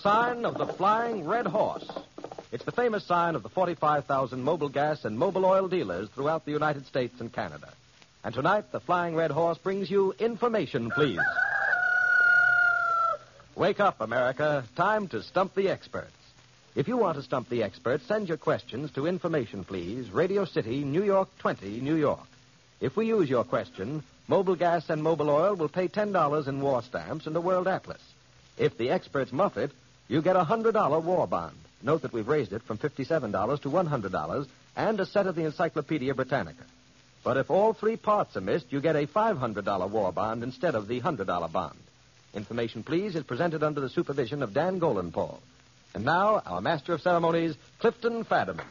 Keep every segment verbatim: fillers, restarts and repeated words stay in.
sign of the Flying Red Horse. It's the famous sign of the forty-five thousand mobile gas and mobile oil dealers throughout the United States and Canada. And tonight, the Flying Red Horse brings you Information, Please. Wake up, America. Time to stump the experts. If you want to stump the experts, send your questions to Information, Please, Radio City, New York twenty, New York. If we use your question, Mobile Gas and Mobile Oil will pay ten dollars in war stamps and a World Atlas. If the experts muff it, you get a one hundred dollars war bond. Note that we've raised it from fifty-seven dollars to one hundred dollars and a set of the Encyclopedia Britannica. But if all three parts are missed, you get a five hundred dollars war bond instead of the one hundred dollars bond. Information, Please, is presented under the supervision of Dan Golenpaul. And now, our Master of Ceremonies, Clifton Fadiman.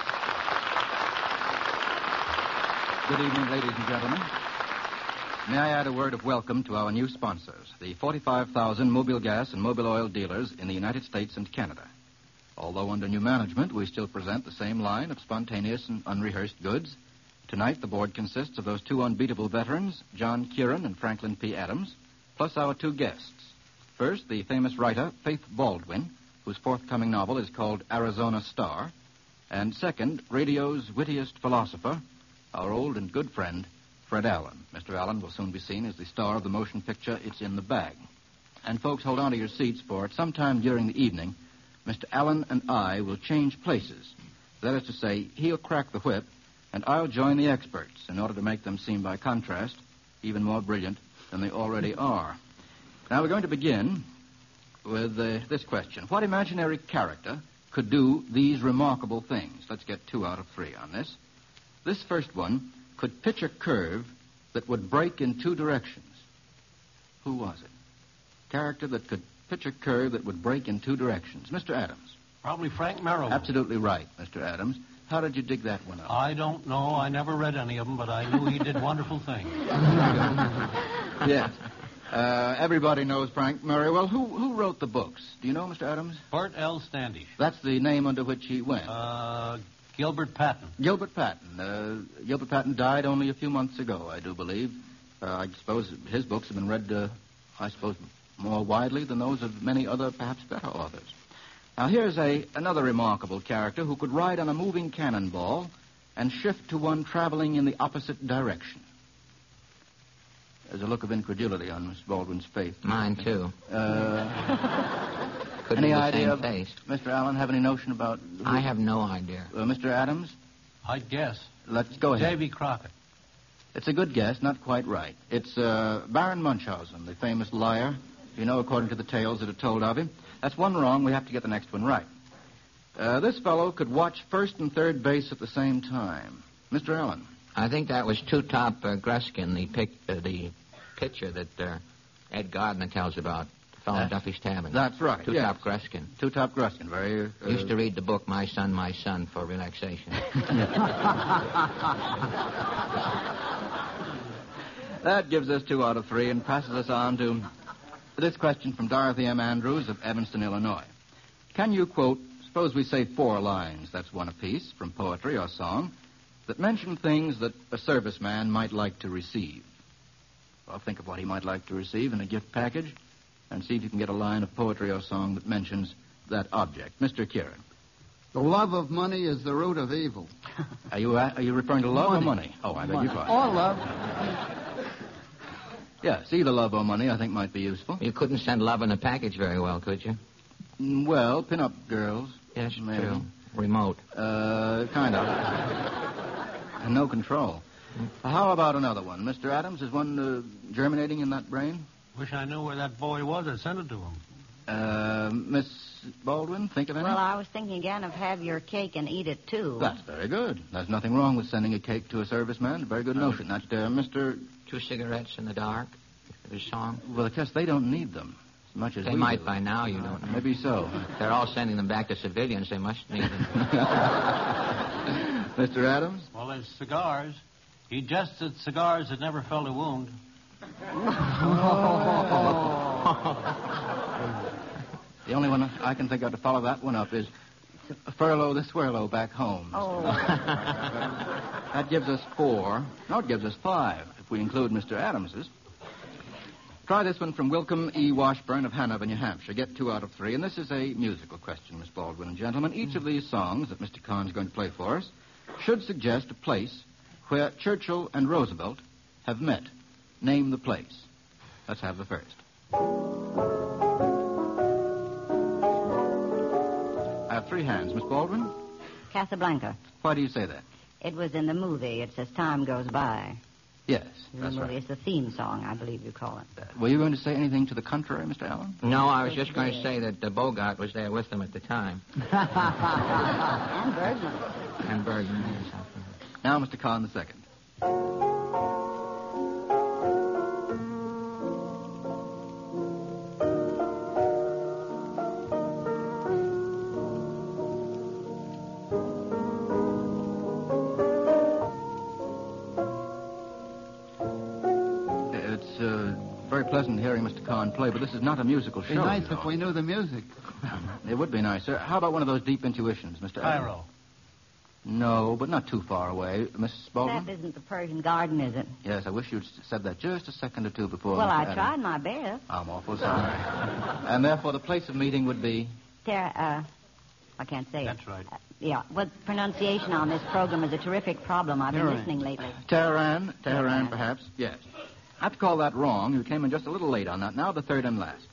Good evening, ladies and gentlemen. May I add a word of welcome to our new sponsors, the forty-five thousand mobile gas and mobile oil dealers in the United States and Canada. Although under new management, we still present the same line of spontaneous and unrehearsed goods. Tonight, the board consists of those two unbeatable veterans, John Kieran and Franklin P. Adams, plus our two guests. First, the famous writer, Faith Baldwin, whose forthcoming novel is called Arizona Star. And second, radio's wittiest philosopher, our old and good friend, Fred Allen. Mister Allen will soon be seen as the star of the motion picture It's in the Bag. And folks, hold on to your seats, for at some time during the evening, Mister Allen and I will change places. That is to say, he'll crack the whip, and I'll join the experts in order to make them seem by contrast even more brilliant than they already are. Now, we're going to begin with uh, this question. What imaginary character could do these remarkable things? Let's get two out of three on this. This first one could pitch a curve that would break in two directions. Who was it? Character that could pitch a curve that would break in two directions. Mister Adams. Probably Frank Merrill. Absolutely right, Mister Adams. How did you dig that one up? I don't know. I never read any of them, but I knew he did wonderful things. Yes. Uh, everybody knows Frank Murray. Well, who who wrote the books? Do you know, Mister Adams? Bert L. Standish. That's the name under which he went. Uh, Gilbert Patton. Gilbert Patton. Uh, Gilbert Patton died only a few months ago, I do believe. Uh, I suppose his books have been read, uh, I suppose, more widely than those of many other, perhaps better authors. Now, here's a another remarkable character who could ride on a moving cannonball and shift to one traveling in the opposite direction. There's a look of incredulity on Miss Baldwin's face. Mine, too. Uh, Could any be the idea, same face. Mister Allen, have any notion about... I have no idea. Uh, Mister Adams? I'd guess. Let's go ahead. J B. Crockett. It's a good guess, not quite right. It's uh, Baron Munchausen, the famous liar, you know, according to the tales that are told of him. That's one wrong. We have to get the next one right. Uh, this fellow could watch first and third base at the same time. Mister Allen? I think that was Two-Top uh, Gruskin, the pic, uh, the picture that uh, Ed Gardner tells about, the fellow in Duffy's Tavern. That's right, Two-Top yes. Gruskin. Two-Top Gruskin, very... Uh, Used to read the book My Son, My Son for relaxation. That gives us two out of three and passes us on to this question from Dorothy M. Andrews of Evanston, Illinois. Can you quote, suppose we say four lines, that's one apiece, from poetry or song, that mention things that a serviceman might like to receive? Well, think of what he might like to receive in a gift package and see if you can get a line of poetry or song that mentions that object. Mister Kieran. The love of money is the root of evil. Are you uh, are you referring to love money. or money? Oh, I beg your pardon. Or love. Yes, either love or money I think might be useful. You couldn't send love in a package very well, could you? Mm, Well, pin-up girls. Yes, maybe. true. Remote. Uh, kind of. And no control. How about another one? Mister Adams, is one uh, germinating in that brain? Wish I knew where that boy was. I'd send it to him. Uh, Miss Baldwin, think of any? Well, I was thinking again of have your cake and eat it, too. That's very good. There's nothing wrong with sending a cake to a serviceman. A very good notion. That's uh, Mister Two cigarettes in the dark. The song. Well, of course, they don't need them as much as They we might do. by now, you don't know. Maybe so. If they're all sending them back to civilians, they must need them. Mister Adams? Well, there's cigars. He jested cigars that never felt a wound. The only one I can think of to follow that one up is furlough the swirlo back home. Oh. That gives us four. No, it gives us five, if we include Mister Adams's. Try this one from Wilcom E. Washburn of Hanover, New Hampshire. Get two out of three. And this is a musical question, Miss Baldwin and gentlemen. Each of these songs that Mister Kahn's going to play for us should suggest a place where Churchill and Roosevelt have met. Name the place. Let's have the first. I have three hands. Miss Baldwin? Casablanca. Why do you say that? It was in the movie. It's As Time Goes By. Yes, The that's movie right. is the theme song, I believe you call it. Uh, were you going to say anything to the contrary, Mister Allen? No, I was just going to say that uh, Bogart was there with them at the time. And Bergman. And Bergman. Yes. Now, Mister Kahn, the second. It's uh, very pleasant hearing Mister Kahn play, but this is not a musical show. Be nice you know. if we knew the music. It would be nicer. How about one of those deep intuitions, Mister Allen? Cairo. No, but not too far away. Missus Baldwin? That isn't the Persian Garden, is it? Yes, I wish you'd said that just a second or two before. Well, Mister I Adams. tried my best. I'm awful sorry. And therefore, the place of meeting would be... Ter- uh, I can't say it. That's right. Uh, yeah, well, pronunciation on this program is a terrific problem. I've been Tehran. listening lately. Tehran. Tehran, Tehran. perhaps. Yes. I have to call that wrong. You came in just a little late on that. Now the third and last.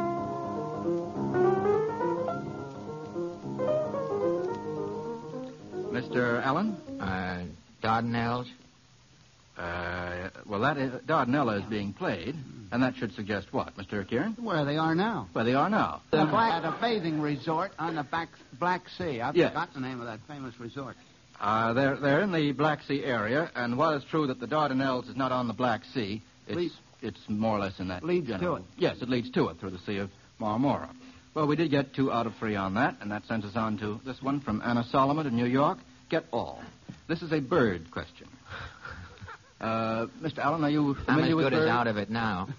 Mister Allen? Uh, Dardanelles. Uh, well, that is, Dardanella is being played, and that should suggest what, Mister Kieran? Where they are now. Where they are now. The black, at a bathing resort on the back, Black Sea. I've Yes. forgotten the name of that famous resort. Uh, they're, they're in the Black Sea area, and while it's true that the Dardanelles is not on the Black Sea, it's, Leads- it's more or less in that Leads to general... it. Yes, it leads to it through the Sea of Marmora. Well, we did get two out of three on that, and that sends us on to this one from Anna Solomon in New York. Get all. This is a bird question. Uh, Mister Allen, are you I'm as familiar with good as birds? out of it now.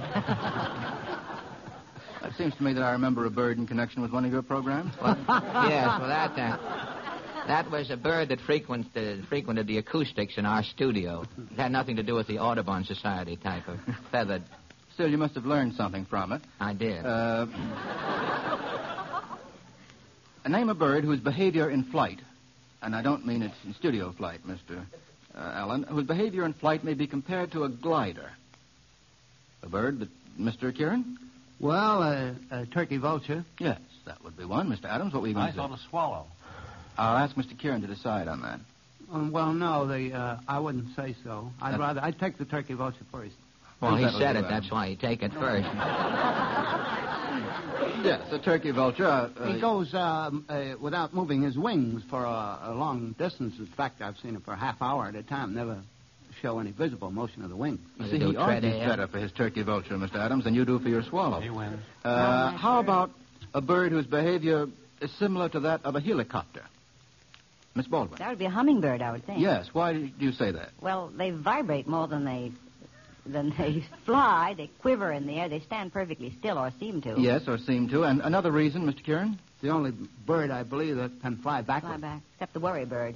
It seems to me that I remember a bird in connection with one of your programs. Well, yes, well, that, uh, that was a bird that frequented, frequented the acoustics in our studio. It had nothing to do with the Audubon Society type of feathered. Still, you must have learned something from it. I did. Uh, name a bird whose behavior in flight, and I don't mean it in studio flight, Mister Uh, Allen, whose behavior in flight may be compared to a glider. A bird that, Mister Kieran? Well, uh, a turkey vulture. Yes, that would be one. Mister Adams, what were you going I to thought say? a swallow. I'll ask Mister Kieran to decide on that. Um, well, no, the uh, I wouldn't say so. I'd That's- rather I'd take the turkey vulture first. well, he that'll said do, it. Adam. That's why you take it first. Yes, a turkey vulture. Uh, uh, He goes um, uh, without moving his wings for a, a long distance. In fact, I've seen him for a half hour at a time, never show any visible motion of the wings. you Does see, he do he tread argues air? better for his turkey vulture, Mister Adams, than you do for your swallow. He wins. Uh, how about a bird whose behavior is similar to that of a helicopter? Miss Baldwin. That would be a hummingbird, I would think. Yes, why do you say that? Well, they vibrate more than they than they fly. They quiver in the air. They stand perfectly still, or seem to. Yes, or seem to. And another reason, Mister Kieran? The only bird I believe that can fly Fly backward. back, except the worry bird.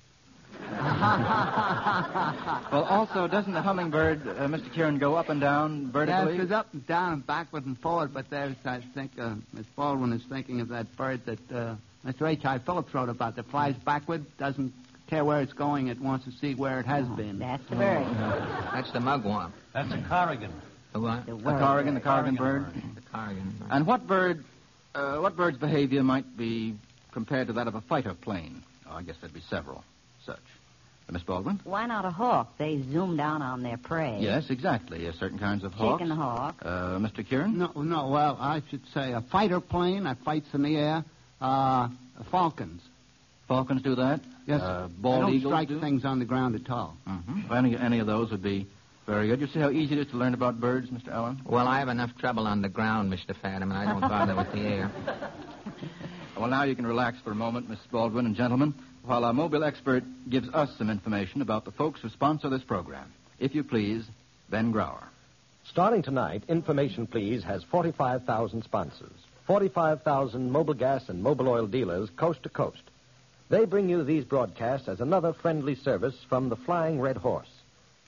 Well, also, doesn't the hummingbird, uh, Mister Kieran, go up and down Yes, vertically? it's up and down and backward and forward, but there's, I think, uh, Miss Baldwin is thinking of that bird that uh, Mister H I. Phillips wrote about that flies backward, doesn't care where it's going, it wants to see where it has been. That's the bird. That's the mugwump. That's a corrigan. The what? The The worry corrigan, the bird. corrigan Corrigan bird. bird. The corrigan. And what bird, uh, what bird's behavior might be compared to that of a fighter plane? Oh, I guess there'd be several such. Uh, Miss Baldwin? Why not a hawk? They zoom down on their prey. Yes, exactly. Uh, certain kinds of hawks. Chicken hawk. Uh, Mister Kieran? No, no, well, I should say a fighter plane that fights in the air, uh, falcons. Falcons do that? Yes, Uh, they bald don't eagles strike do? things on the ground at all. Mm-hmm. Well, any, any of those would be very good. You see how easy it is to learn about birds, Mister Allen? Well, I have enough trouble on the ground, Mister Fadiman. I don't bother with the air. Well, now you can relax for a moment, Miss Baldwin and gentlemen, while our mobile expert gives us some information about the folks who sponsor this program. If you please, Ben Grauer. Starting tonight, Information Please has forty-five thousand sponsors, forty-five thousand mobile gas and mobile oil dealers coast to coast. They bring you these broadcasts as another friendly service from the Flying Red Horse.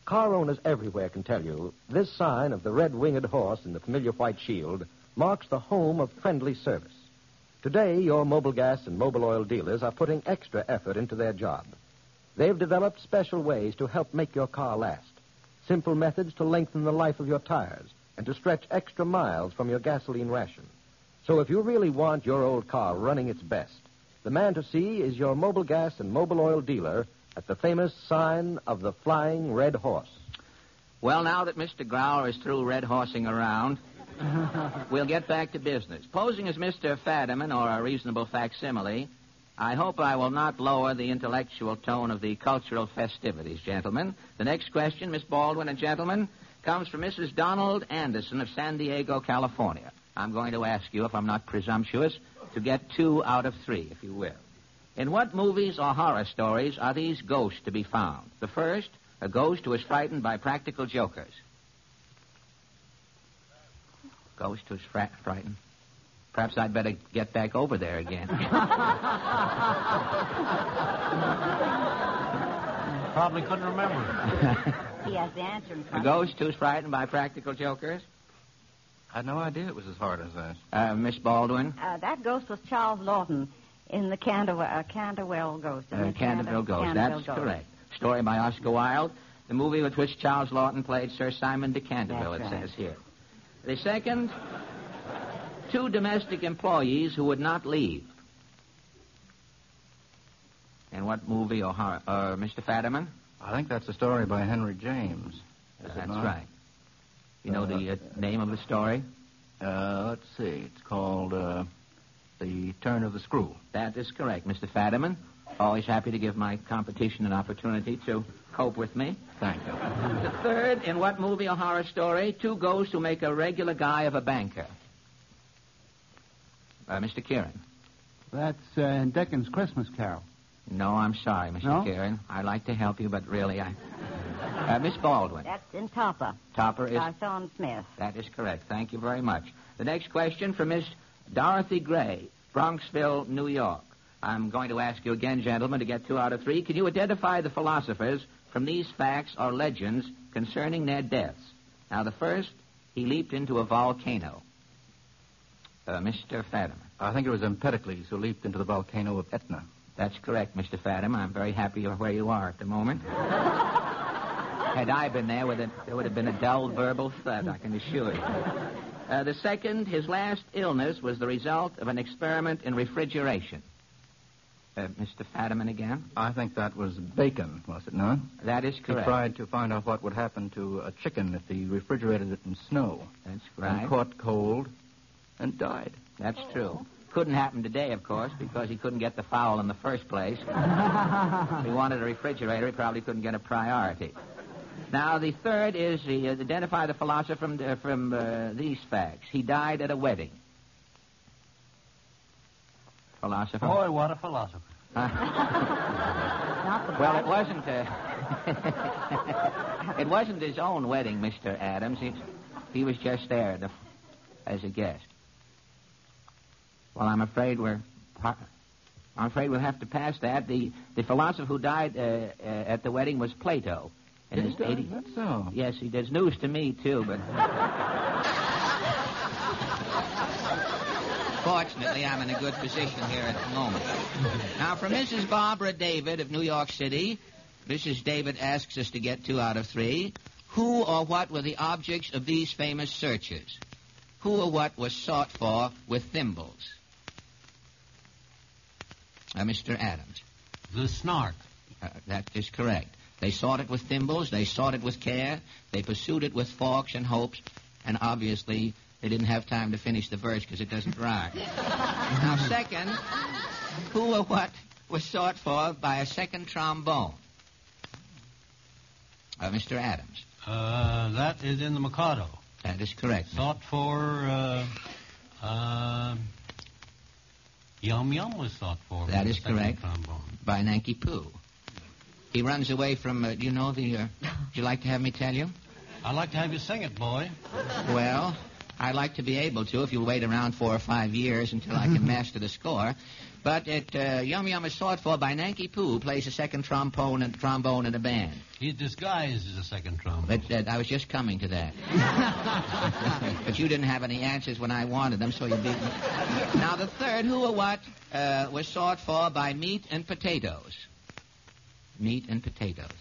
car owners everywhere can tell you, this sign of the red-winged horse in the familiar white shield marks the home of friendly service. Today, your Mobil Gas and Mobil Oil dealers are putting extra effort into their job. They've developed special ways to help make your car last. Simple methods to lengthen the life of your tires and to stretch extra miles from your gasoline ration. So if you really want your old car running its best, the man to see is your Mobil Gas and Mobil Oil dealer at the famous sign of the Flying Red Horse. Well, now that Mister Growler is through red horsing around, we'll get back to business. Posing as Mister Fadiman, or a reasonable facsimile, I hope I will not lower the intellectual tone of the cultural festivities, gentlemen. The next question, Miss Baldwin and gentlemen, comes from Missus Donald Anderson of San Diego, California. I'm going to ask you, if I'm not presumptuous, to get two out of three, if you will. In what movies or horror stories are these ghosts to be found? The first, a ghost who is frightened by practical jokers. Ghost who's fra- frightened. Perhaps I'd better get back over there again. Probably couldn't remember. He has the answer in A front. ghost who's frightened by practical jokers. I had no idea it was as hard as that. Uh, Miss Baldwin. Uh, that ghost was Charles Lawton in the Canterwell, uh, Canterwell Ghost. Uh, isn't it? Canterville Ghost. Canterville That's Ghost. correct. Story by Oscar Wilde. The movie with which Charles Lawton played Sir Simon de Canterville, That's it right. says here. The second, two domestic employees who would not leave. In what movie or horror? Uh, Mister Fadiman? I think that's a story by Henry James. Is it That's not? right. You know the uh, name of the story? Uh, let's see. It's called uh, The Turn of the Screw. That is correct, Mister Fadiman. Always happy to give my competition an opportunity to cope with me. Thank you. The third, in what movie or horror story, two ghosts who make a regular guy of a banker? Uh, Mister Kieran. That's uh, in Dickens' Christmas Carol. No, I'm sorry, Mister No? Kieran. I'd like to help you, but really, I... Uh, Miss Baldwin. That's in Topper. Topper is... Garcon Smith. That is correct. Thank you very much. The next question from Miss Dorothy Gray, Bronxville, New York. I'm going to ask you again, gentlemen, to get two out of three. Can you identify the philosophers from these facts or legends concerning their deaths? Now, the first, he leaped into a volcano. Uh, Mister Fadiman. I think it was Empedocles who leaped into the volcano of Etna. That's correct, Mister Fadiman. I'm very happy you're where you are at the moment. Had I been there, with it, there would have been a dull verbal thud, I can assure you. Uh, the second, his last illness was the result of an experiment in refrigeration. Uh, Mister Fadiman again? I think that was Bacon, was it not? That is He correct. tried to find out what would happen to a chicken if he refrigerated it in snow. That's And right. caught cold and died. That's true. Couldn't happen today, of course, because he couldn't get the fowl in the first place. If he wanted a refrigerator, he probably couldn't get a priority. Now, the third is he uh, identify the philosopher from, uh, from uh, these facts. He died at a wedding. Philosopher? Boy, what a philosopher. Not the Well, it wasn't. Uh, it wasn't his own wedding, Mister Adams. He, he was just there the, as a guest. Well, I'm afraid we're. I'm afraid we'll have to pass that. The the philosopher who died uh, uh, at the wedding was Plato. In his eighty. That's so. Yes, he does news to me too, but. Fortunately, I'm in a good position here at the moment. Now, for Missus Barbara David of New York City, Missus David asks us to get two out of three. Who or what were the objects of these famous searches? Who or what was sought for with thimbles? Uh, Mister Adams. The snark. Uh, that is correct. They sought it with thimbles, they sought it with care, they pursued it with forks and hopes, and obviously they didn't have time to finish the verse because it doesn't rhyme. Now, second, who or what was sought for by a second trombone? Uh, Mister Adams. Uh, that is in the Mikado. That is correct. Sought for, uh, uh, Yum Yum was sought for. That with is the second correct. trombone. By Nanky Poo. He runs away from, uh, do you know the, uh, would you like to have me tell you? I'd like to have you sing it, boy. Well, I'd like to be able to if you'll wait around four or five years until I can master the score. But it, uh, Yum Yum is sought for by Nanky Poo, who plays a second trombone and trombone in a band. He's disguised as a second trombone. But uh, I was just coming to that. But you didn't have any answers when I wanted them, so you beat me. Now, the third who or what uh, was sought for by Meat and Potatoes. Meat and Potatoes.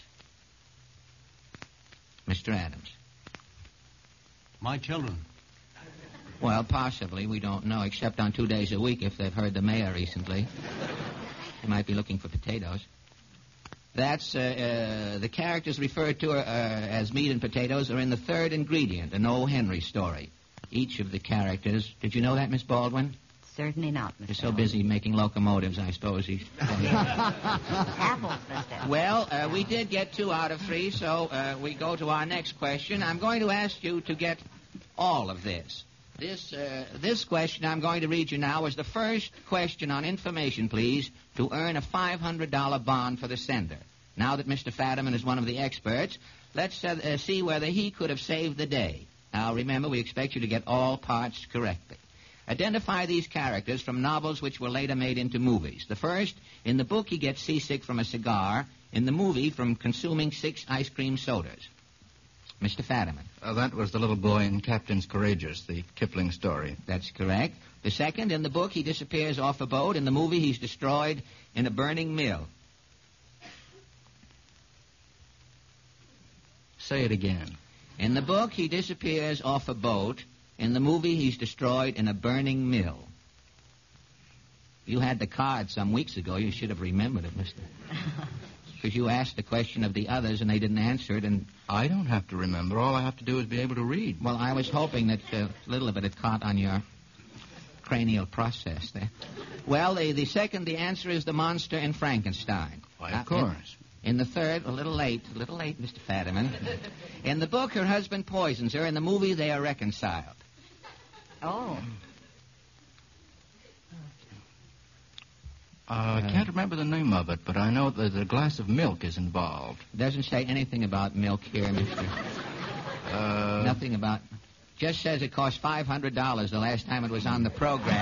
Mister Adams. My children. Well, possibly. We don't know, except on two days a week if they've heard the mayor recently. They might be looking for potatoes. That's, uh, uh, the characters referred to uh, as Meat and Potatoes are in the third ingredient, an O. Henry story. Each of the characters... Did you know that, Miss Baldwin? Certainly not, Mister You're so busy making locomotives, I suppose he's... Apples, Mister Well, uh, we did get two out of three, so uh, we go to our next question. I'm going to ask you to get all of this. This uh, this question I'm going to read you now is the first question on information, please, to earn a five hundred dollars bond for the sender. Now that Mister Fadiman is one of the experts, let's uh, uh, see whether he could have saved the day. Now, remember, we expect you to get all parts correctly. Identify these characters from novels which were later made into movies. The first, in the book, he gets seasick from a cigar. In the movie, from consuming six ice cream sodas. Mister Fadiman. Uh, that was the little boy in Captain's Courageous, the Kipling story. That's correct. The second, in the book, he disappears off a boat. In the movie, he's destroyed in a burning mill. Say it again. In the book, he disappears off a boat. In the movie, he's destroyed in a burning mill. You had the card some weeks ago. You should have remembered it, mister. Because you asked the question of the others and they didn't answer it, and... I don't have to remember. All I have to do is be able to read. Well, I was hoping that uh, a little of it had caught on your cranial process there. Well, the, the second, the answer is the monster in Frankenstein. Why, Uh, of course. In, in the third, a little late, a little late, Mister Fadiman. In the book, her husband poisons her. In the movie, they are reconciled. Oh. Uh, I can't remember the name of it, but I know that a glass of milk is involved. Doesn't say anything about milk here, mister. Uh, Nothing about... Just says it cost five hundred dollars the last time it was on the program.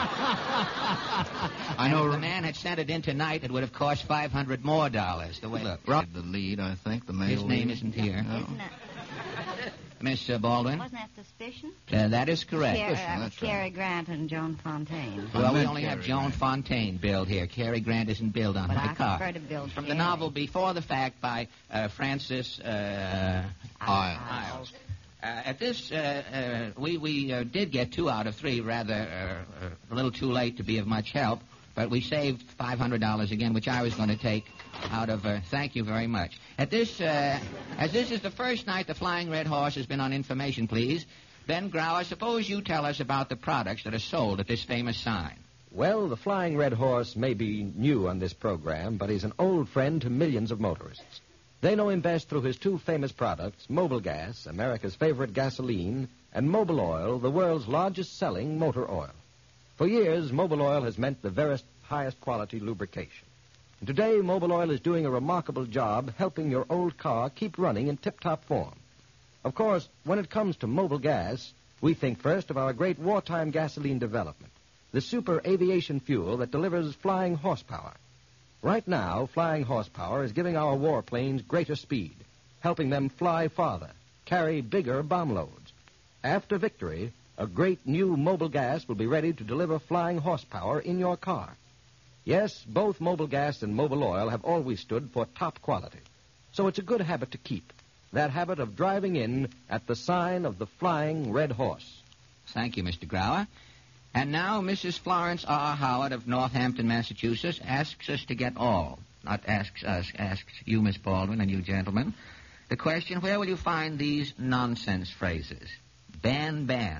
I know... And if the man had sent it in tonight, it would have cost five hundred more dollars. The way it looked. Rob, the lead, I think, the male His name lead. isn't here. No. Isn't that, Miss uh, Baldwin? wasn't that Suspicion? Uh, that is correct. Car- uh, that's Cary right. Grant and Joan Fontaine. Well, I we meant only have Cary Joan Grant. Fontaine billed here. Cary Grant isn't billed on But my I card. prefer to bill From the Cary. novel Before the Fact by uh, Francis uh, Isles. Isles. Uh, at this, uh, uh, we, we uh, did get two out of three, rather uh, uh, a little too late to be of much help, but we saved five hundred dollars again, which I was going to take out of, uh, thank you very much. At this, uh, as this is the first night the Flying Red Horse has been on information, please, Ben Grauer, suppose you tell us about the products that are sold at this famous sign. Well, the Flying Red Horse may be new on this program, but he's an old friend to millions of motorists. They know him best through his two famous products, Mobil Gas, America's favorite gasoline, and Mobil Oil, the world's largest-selling motor oil. For years, Mobil Oil has meant the very highest quality lubrication. And today, Mobil Oil is doing a remarkable job helping your old car keep running in tip-top form. Of course, when it comes to Mobil Gas, we think first of our great wartime gasoline development, the super aviation fuel that delivers flying horsepower. Right now, flying horsepower is giving our warplanes greater speed, helping them fly farther, carry bigger bomb loads. After victory, a great new Mobil Gas will be ready to deliver flying horsepower in your car. Yes, both Mobil Gas and Mobil Oil have always stood for top quality. So it's a good habit to keep, that habit of driving in at the sign of the Flying Red Horse. Thank you, Mister Grauer. And now Missus Florence R. Howard of Northampton, Massachusetts, asks us to get all, not asks us, asks you, Miss Baldwin, and you gentlemen, the question, where will you find these nonsense phrases? Ban, ban.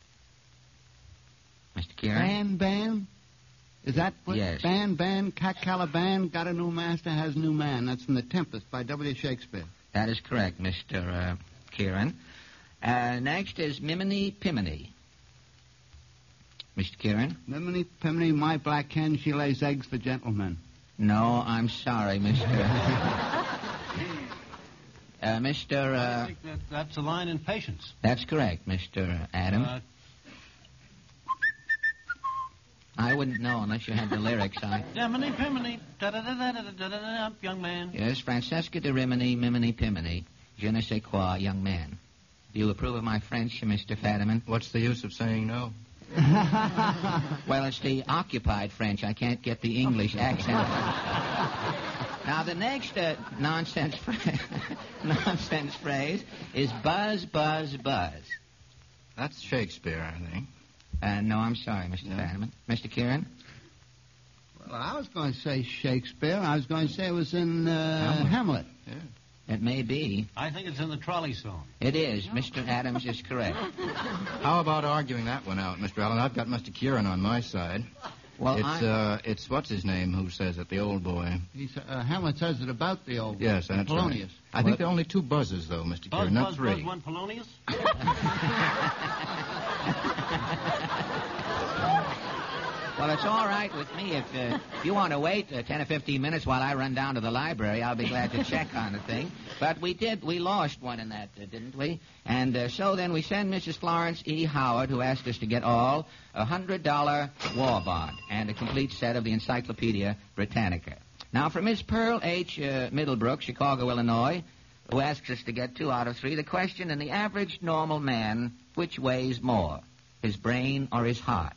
Mister Kieran? Ban, ban? Is that what? Yes. Ban, ban, Cat Caliban, got a new master, has new man. That's from The Tempest by W. Shakespeare. That is correct, Mister Uh, Kieran. Uh, next is Miminy Piminy. Mister Kieran? Miminy, Piminy, my black hen, she lays eggs for gentlemen. No, I'm sorry, Mister uh, Mister I Uh, think that, that's a line in Patience. that's correct, Mister Adams. Uh, I wouldn't know unless you had the lyrics. I... Diminy, piminy, da-da-da-da-da-da-da-da, young man. Yes, Francesca de Rimini, Mimini, Pimini, je ne sais quoi, young man. Do you approve of my French, Mister Fadiman? What's the use of saying no? Well, it's the occupied French. I can't get the English accent. Now, the next uh, nonsense, fra- nonsense phrase is buzz, buzz, buzz. That's Shakespeare, I think. Uh, no, I'm sorry, Mister Yeah. Fadiman. Mister Kieran? Well, I was going to say Shakespeare. I was going to say it was in uh, Hamlet. Hamlet. Yeah. It may be. I think it's in the trolley song. It is. Mister Adams is correct. How about arguing that one out, Mister Allen? I've got Mister Kieran on my side. Well, it's, I... uh, it's what's his name who says it, the old boy. He's, uh, Hamlet says it about the old Yes, that's Polonius. right. I think there are only two buzzes, though, Mister Buzz, Kieran, not buzz, three. buzz, one Polonius? Well, it's all right with me. If, uh, if you want to wait uh, ten or fifteen minutes while I run down to the library, I'll be glad to check on the thing. But we did, we lost one in that, uh, didn't we? And uh, so then we send Missus Florence E. Howard, who asked us to get all a one hundred dollar war bond and a complete set of the Encyclopedia Britannica. Now, for Miss Pearl H. Uh, Middlebrook, Chicago, Illinois, who asks us to get two out of three, the question, in the average normal man, which weighs more, his brain or his heart?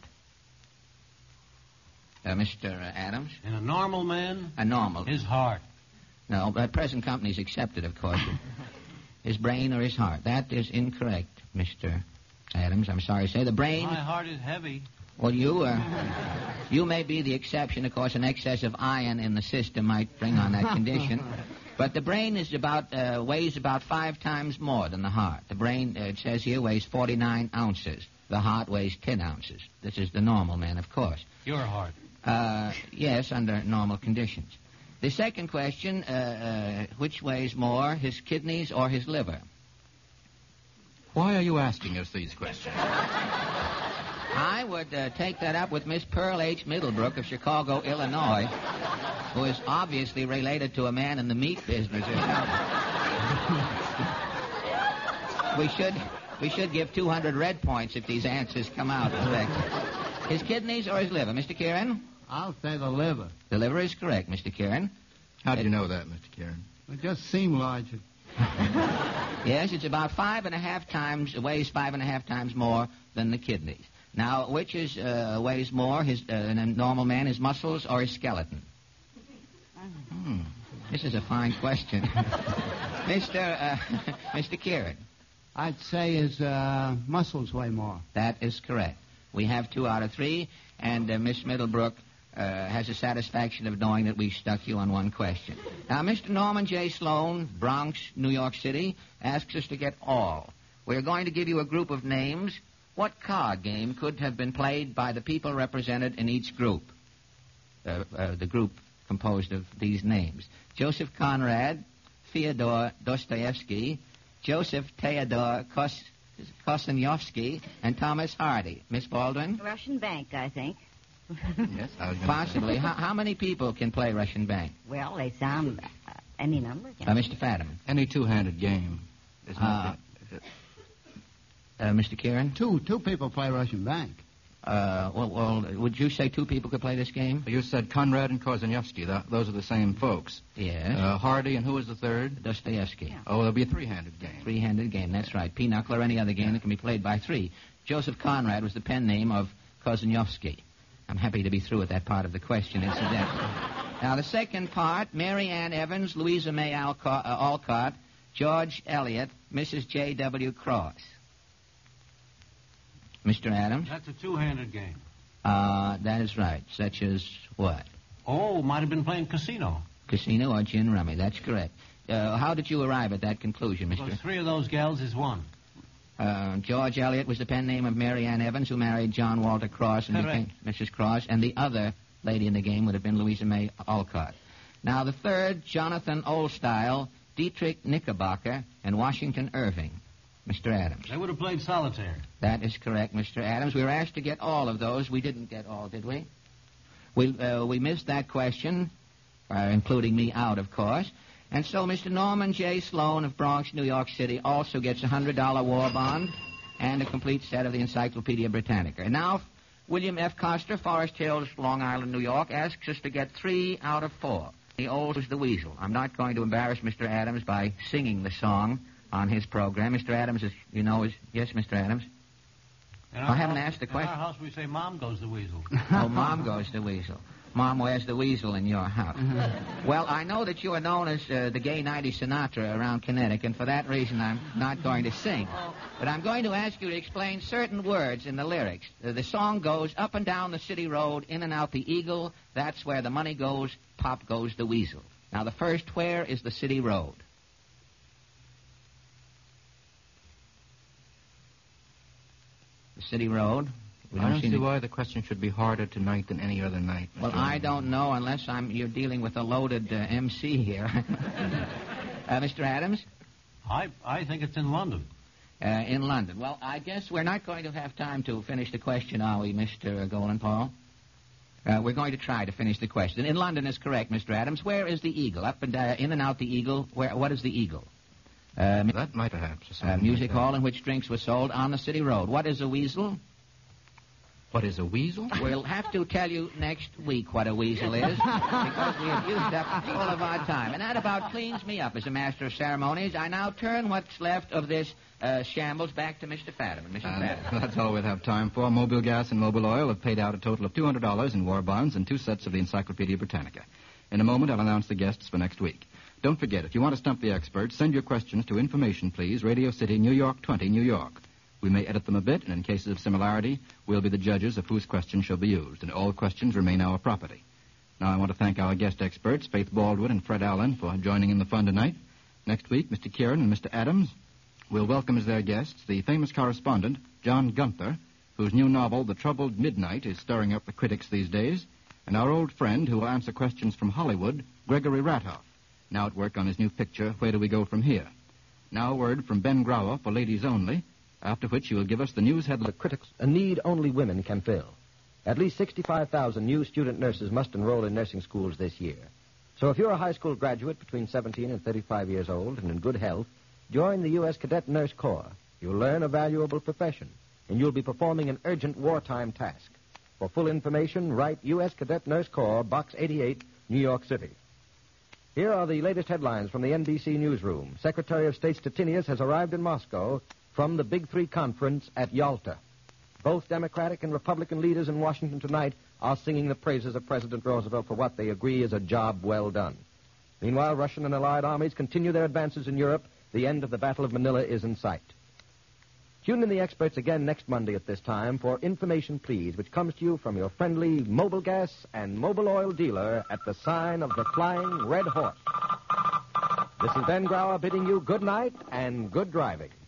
Uh, Mister Adams? In a normal man, A normal. his heart. No, but present company's accepted, of course. His brain or his heart. That is incorrect, Mister Adams. I'm sorry to say. The brain... My heart is heavy. Well, you, uh, you may be the exception. Of course, an excess of iron in the system might bring on that condition. But the brain is about, uh, weighs about five times more than the heart. The brain, uh, it says here, weighs forty-nine ounces. The heart weighs ten ounces. This is the normal man, of course. Your heart. Uh, yes, under normal conditions. The second question, uh, uh, which weighs more, his kidneys or his liver? Why are you asking us these questions? I would uh, take that up with Miss Pearl H. Middlebrook of Chicago, Illinois, who is obviously related to a man in the meat business or something. we should we should give two hundred red points if these answers come out correct. His kidneys or his liver? Mister Kieran? I'll say the liver. The liver is correct, Mister Kieran. How do you know that, Mister Kieran? It just seemed larger. Yes, it's about five and a half times, weighs five and a half times more than the kidneys. Now, which is uh, weighs more, his uh, in a normal man, his muscles or his skeleton? Hmm. This is a fine question. Mister Uh, Mister Kieran. I'd say his uh, muscles weigh more. That is correct. We have two out of three, and uh, Miss Middlebrook uh, has the satisfaction of knowing that we stuck you on one question. Now, Mister Norman J. Sloan, Bronx, New York City, asks us to get all. We're going to give you a group of names. What card game could have been played by the people represented in each group? Uh, uh, the group composed of these names. Joseph Conrad, Fyodor Dostoevsky, Joseph Theodore Kos... Kosanyovsky, and Thomas Hardy. Miss Baldwin? Russian bank, I think. Yes, I was going Possibly. How, how many people can play Russian bank? Well, they sound uh, any number. Uh, Mister Fadiman. Any two-handed game. Isn't Uh, it? Uh, Mister Kieran? Two, two people play Russian bank. Uh, well, well, would you say two people could play this game? You said Conrad and Korzeniowski. That, those are the same folks. Yes. Uh, Hardy, and who was the third? Dostoevsky. Yeah. Oh, there'll be a three-handed game. Three-handed game, that's right. Pinochle or any other game that can be played by three. Joseph Conrad was the pen name of Korzeniowski. I'm happy to be through with that part of the question, incidentally. Now, the second part, Mary Ann Evans, Louisa May Alcott, uh, Alcott George Eliot, Missus J W. Cross. Mister Adams? That's a two-handed game. Uh, that is right. Such as what? Oh, might have been playing casino. Casino or gin rummy. That's correct. Uh, how did you arrive at that conclusion, Mister Well, three of those gals is one. Uh, George Eliot was the pen name of Mary Ann Evans, who married John Walter Cross and Correct. became Missus Cross, and the other lady in the game would have been Louisa May Alcott. Now, the third, Jonathan Oldstyle, Dietrich Knickerbocker, and Washington Irving. Mister Adams. They would have played solitaire. That is correct, Mister Adams. We were asked to get all of those. We didn't get all, did we? We, uh, we missed that question, uh, including me out, of course. And so Mister Norman J. Sloan of Bronx, New York City, also gets a one hundred dollar war bond and a complete set of the Encyclopedia Britannica. And now, William F. Coster, Forest Hills, Long Island, New York, asks us to get three out of four. The old is the weasel. I'm not going to embarrass Mister Adams by singing the song on his program. Mister Adams, is, you know, is... Yes, Mister Adams? In I our haven't house- asked the question. In our house, we say, Mom goes the weasel. Oh, Mom goes the weasel. Mom wears the weasel in your house. Well, I know that you are known as uh, the gay nineties Sinatra around Connecticut, and for that reason I'm not going to sing. But I'm going to ask you to explain certain words in the lyrics. Uh, the song goes, up and down the city road, in and out the eagle, that's where the money goes, pop goes the weasel. Now, the first, where is the city road? The city road. We I don't seem see to- why the question should be harder tonight than any other night. Well, Mister I don't know unless I'm you're dealing with a loaded uh, M C here. uh, Mister Adams? I, I think it's in London. Uh, in London. Well, I guess we're not going to have time to finish the question, are we, Mister Golan Paul? Uh, we're going to try to finish the question. In London is correct, Mister Adams. Where is the eagle? Up and uh, in and out the eagle. Where? What is the eagle? Uh, mu- That might perhaps. or uh, something music like that. hall in which drinks were sold on the city road. What is a weasel? What is a weasel? We'll have to tell you next week what a weasel is, because we have used up all of our time. And that about cleans me up as a master of ceremonies. I now turn what's left of this uh, shambles back to Mister Fadiman. Mister And Fadiman. that's all we'll have time for. Mobile Gas and Mobile Oil have paid out a total of two hundred dollars in war bonds and two sets of the Encyclopedia Britannica. In a moment, I'll announce the guests for next week. Don't forget, if you want to stump the experts, send your questions to Information, please, Radio City, New York twenty, New York. We may edit them a bit, and in cases of similarity, we'll be the judges of whose questions shall be used, and all questions remain our property. Now, I want to thank our guest experts, Faith Baldwin and Fred Allen, for joining in the fun tonight. Next week, Mister Kieran and Mister Adams will welcome as their guests the famous correspondent, John Gunther, whose new novel, The Troubled Midnight, is stirring up the critics these days, and our old friend who will answer questions from Hollywood, Gregory Ratoff, now at work on his new picture, Where Do We Go From Here? Now a word from Ben Grauer for Ladies Only, after which he will give us the news headline. The critics, a need only women can fill. At least sixty-five thousand new student nurses must enroll in nursing schools this year. So if you're a high school graduate between seventeen and thirty-five years old and in good health, join the U S Cadet Nurse Corps. You'll learn a valuable profession, and you'll be performing an urgent wartime task. For full information, write U S Cadet Nurse Corps, Box eighty-eight, New York City. Here are the latest headlines from the N B C newsroom. Secretary of State Stettinius has arrived in Moscow from the Big Three conference at Yalta. Both Democratic and Republican leaders in Washington tonight are singing the praises of President Roosevelt for what they agree is a job well done. Meanwhile, Russian and Allied armies continue their advances in Europe. The end of the Battle of Manila is in sight. Tune in the experts again next Monday at this time for Information, Please, which comes to you from your friendly Mobile Gas and Mobile Oil dealer at the sign of the Flying Red Horse. This is Ben Grauer bidding you good night and good driving.